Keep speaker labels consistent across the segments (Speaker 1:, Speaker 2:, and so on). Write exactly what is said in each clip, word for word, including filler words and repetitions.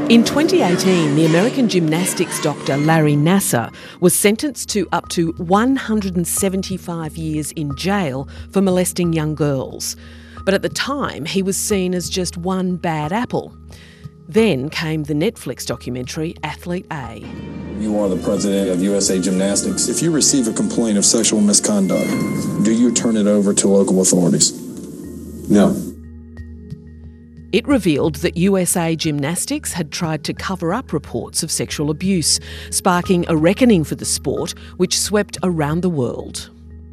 Speaker 1: In twenty eighteen, the American gymnastics doctor Larry Nassar was sentenced to up to one hundred seventy-five years in jail for molesting young girls. But at the time, he was seen as just one bad apple. Then came the Netflix documentary Athlete A.
Speaker 2: You are the president of U S A Gymnastics. If you receive a complaint of sexual misconduct, do you turn it over to local authorities? No.
Speaker 1: It revealed that U S A Gymnastics had tried to cover up reports of sexual abuse, sparking a reckoning for the sport which swept around the world.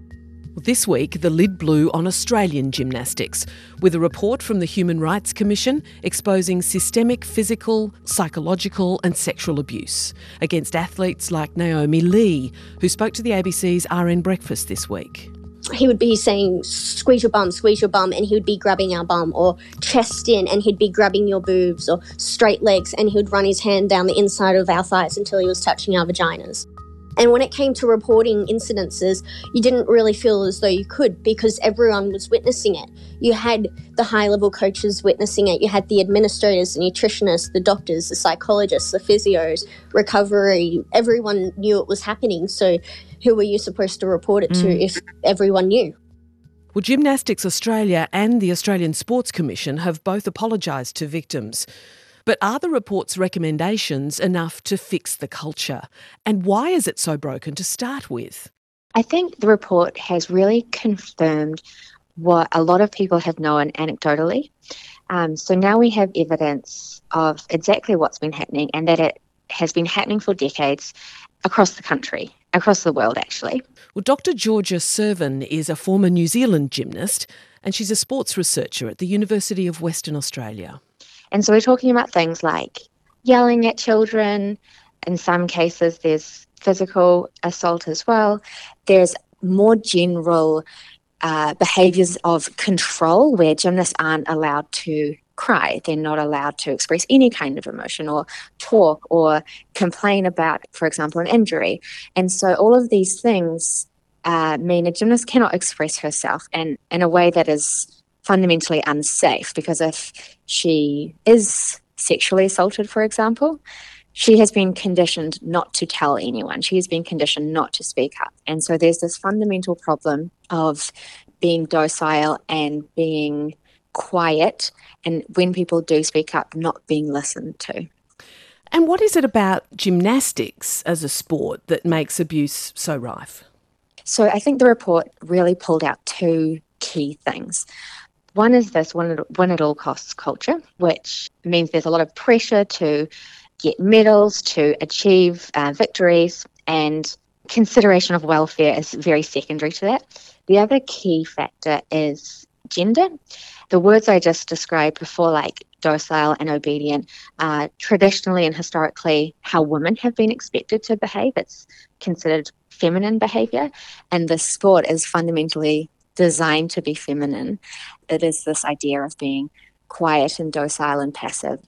Speaker 1: This week, the lid blew on Australian gymnastics, with a report from the Human Rights Commission exposing systemic physical, psychological and sexual abuse against athletes like Naomi Lee, who spoke to the A B C's R N Breakfast this week.
Speaker 3: He would be saying, squeeze your bum, squeeze your bum, and he would be grabbing our bum, or chest in, and he'd be grabbing your boobs, or straight legs, and he would run his hand down the inside of our thighs until he was touching our vaginas. And when it came to reporting incidences, you didn't really feel as though you could because everyone was witnessing it. You had the high-level coaches witnessing it. You had the administrators, the nutritionists, the doctors, the psychologists, the physios, recovery. Everyone knew it was happening. So who were you supposed to report it to mm. if everyone knew?
Speaker 1: Well, Gymnastics Australia and the Australian Sports Commission have both apologised to victims. But are the report's recommendations enough to fix the culture? And why is it so broken to start with?
Speaker 4: I think the report has really confirmed what a lot of people have known anecdotally. Um, so now we have evidence of exactly what's been happening and that it has been happening for decades across the country, across the world actually.
Speaker 1: Well, Doctor Georgia Servin is a former New Zealand gymnast and she's a sports researcher at the University of Western Australia.
Speaker 4: And so we're talking about things like yelling at children. In some cases, there's physical assault as well. There's more general uh, behaviours of control where gymnasts aren't allowed to cry. They're not allowed to express any kind of emotion or talk or complain about, for example, an injury. And so all of these things uh, mean a gymnast cannot express herself and in a way that is fundamentally unsafe, because if she is sexually assaulted, for example, she has been conditioned not to tell anyone. She has been conditioned not to speak up. And so there's this fundamental problem of being docile and being quiet, and when people do speak up, not being listened to.
Speaker 1: And what is it about gymnastics as a sport that makes abuse so rife?
Speaker 4: So I think the report really pulled out two key things. One is this win at, win at all costs culture, which means there's a lot of pressure to get medals, to achieve uh, victories, and consideration of welfare is very secondary to that. The other key factor is gender. The words I just described before, like docile and obedient, are traditionally and historically how women have been expected to behave. It's considered feminine behaviour, and the sport is fundamentally designed to be feminine. It is this idea of being quiet and docile and passive.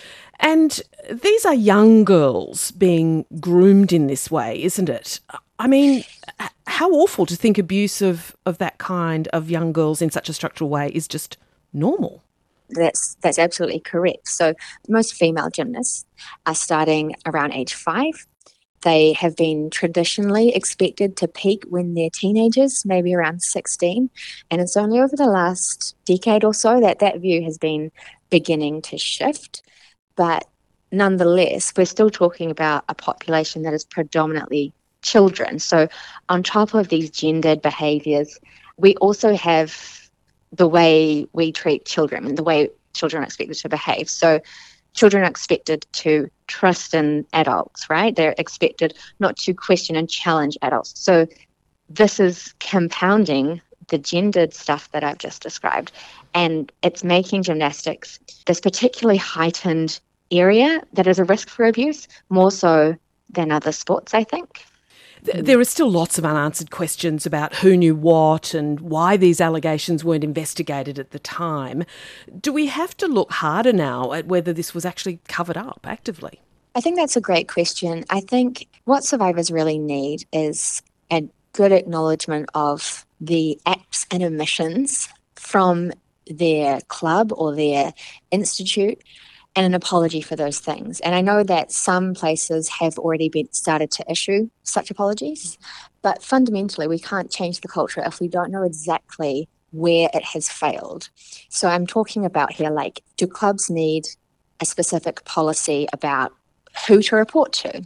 Speaker 1: And these are young girls being groomed in this way, isn't it? I mean, how awful to think abuse of, of that kind of young girls in such a structural way is just normal.
Speaker 4: That's that's absolutely correct. So most female gymnasts are starting around age five. They have been traditionally expected to peak when they're teenagers, maybe around sixteen. And it's only over the last decade or so that that view has been beginning to shift. But nonetheless, we're still talking about a population that is predominantly children. So on top of these gendered behaviours, we also have the way we treat children and the way children are expected to behave. So children are expected to trust in adults, right? They're expected not to question and challenge adults. So this is compounding the gendered stuff that I've just described. And it's making gymnastics this particularly heightened area that is a risk for abuse, more so than other sports, I think.
Speaker 1: There are still lots of unanswered questions about who knew what and why these allegations weren't investigated at the time. Do we have to look harder now at whether this was actually covered up actively?
Speaker 4: I think that's a great question. I think what survivors really need is a good acknowledgement of the acts and omissions from their club or their institute, and an apology for those things. And I know that some places have already been started to issue such apologies, but fundamentally we can't change the culture if we don't know exactly where it has failed. So I'm talking about here, like, do clubs need a specific policy about who to report to?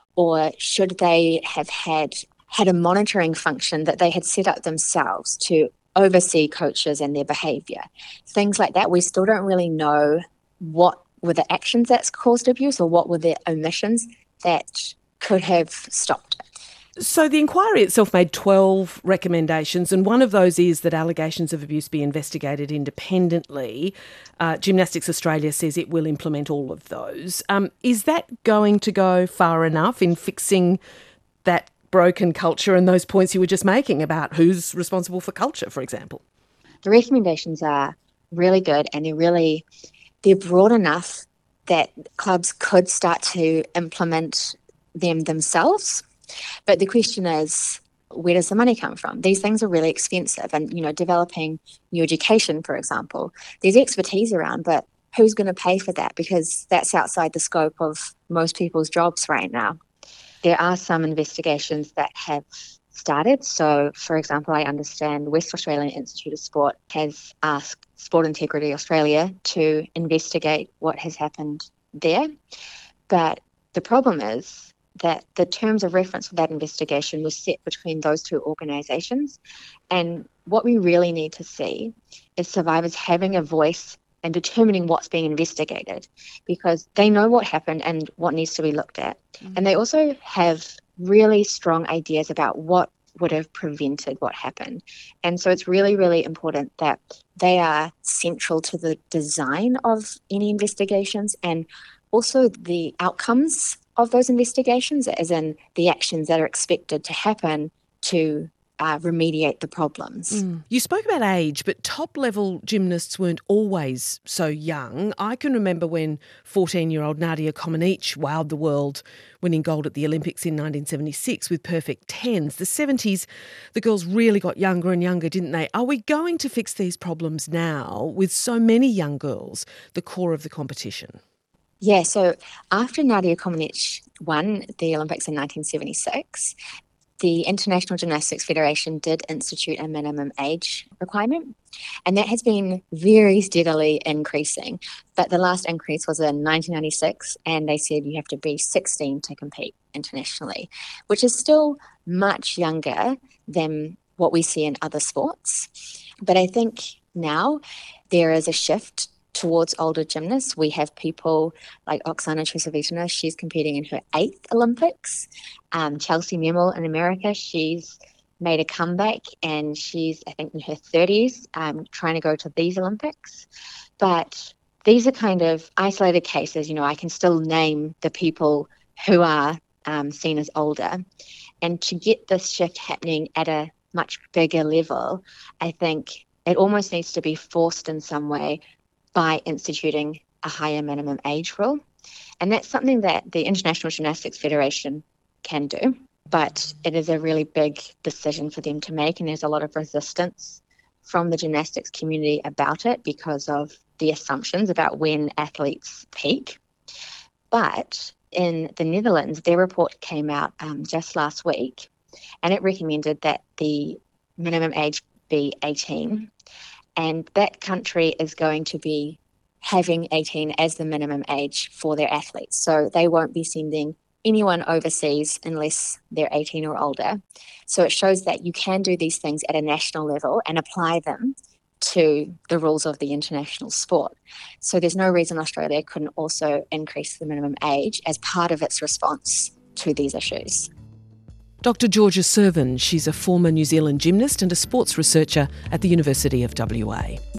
Speaker 4: Or should they have had had a monitoring function that they had set up themselves to oversee coaches and their behaviour? Things like that. We still don't really know what were the actions that's caused abuse or what were the omissions that could have stopped it.
Speaker 1: So the inquiry itself made twelve recommendations, and one of those is that allegations of abuse be investigated independently. Uh, Gymnastics Australia says it will implement all of those. Um, is that going to go far enough in fixing that broken culture and those points you were just making about who's responsible for culture, for example?
Speaker 4: The recommendations are really good, and they're really, they're broad enough that clubs could start to implement them themselves. But the question is, where does the money come from? These things are really expensive, and, you know, developing new education, for example, there's expertise around, but who's going to pay for that? Because that's outside the scope of most people's jobs right now. There are some investigations that have started. So, for example, I understand West Australian Institute of Sport has asked Sport Integrity Australia to investigate what has happened there. But the problem is that the terms of reference for that investigation was set between those two organisations. And what we really need to see is survivors having a voice and determining what's being investigated, because they know what happened and what needs to be looked at. Mm-hmm. And they also have really strong ideas about what would have prevented what happened. And so it's really, really important that they are central to the design of any investigations and also the outcomes of those investigations, as in the actions that are expected to happen to uh, remediate the problems.
Speaker 1: Mm. You spoke about age, but top-level gymnasts weren't always so young. I can remember when fourteen-year-old Nadia Comaneci wowed the world, winning gold at the Olympics in nineteen seventy-six with perfect tens. The seventies, the girls really got younger and younger, didn't they? Are we going to fix these problems now with so many young girls, the core of the competition?
Speaker 4: Yeah, so after Nadia Comaneci won the Olympics in nineteen seventy-six, the International Gymnastics Federation did institute a minimum age requirement, and that has been very steadily increasing. But the last increase was in nineteen ninety-six, and they said you have to be sixteen to compete internationally, which is still much younger than what we see in other sports. But I think now there is a shift towards older gymnasts. We have people like Oksana Chusovitina, she's competing in her eighth Olympics. Um, Chelsea Memel in America, she's made a comeback and she's, I think, in her thirties, um, trying to go to these Olympics. But these are kind of isolated cases. You know, I can still name the people who are um, seen as older. And to get this shift happening at a much bigger level, I think it almost needs to be forced in some way by instituting a higher minimum age rule. And that's something that the International Gymnastics Federation can do, but it is a really big decision for them to make, and there's a lot of resistance from the gymnastics community about it because of the assumptions about when athletes peak. But in the Netherlands, their report came out um, just last week, and it recommended that the minimum age be eighteen. And that country is going to be having eighteen as the minimum age for their athletes. So they won't be sending anyone overseas unless they're eighteen or older. So it shows that you can do these things at a national level and apply them to the rules of the international sport. So there's no reason Australia couldn't also increase the minimum age as part of its response to these issues.
Speaker 1: Doctor Georgia Servan, she's a former New Zealand gymnast and a sports researcher at the University of W A.